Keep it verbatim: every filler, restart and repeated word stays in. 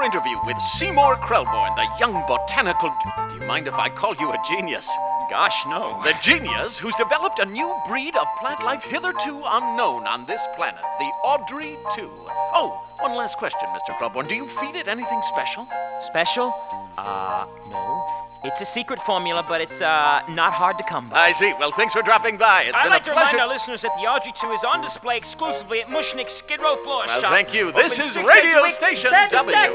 our interview with Seymour Krelborn, the young botanical... Do you mind if I call you a genius? Gosh, no. The genius who's developed a new breed of plant life hitherto unknown on this planet, the Audrey two. Oh, one last question, Mister Krelborn. Do you feed it anything special? Special? Uh, no. It's a secret formula, but it's, uh, not hard to come by. I see. Well, thanks for dropping by. It's I'd been like a to pleasure. remind our listeners that the Audrey two is on display exclusively at Mushnick's Skid Row Floor Well, Shop. thank you. This Open is six days a Radio week, Station ten to W. six.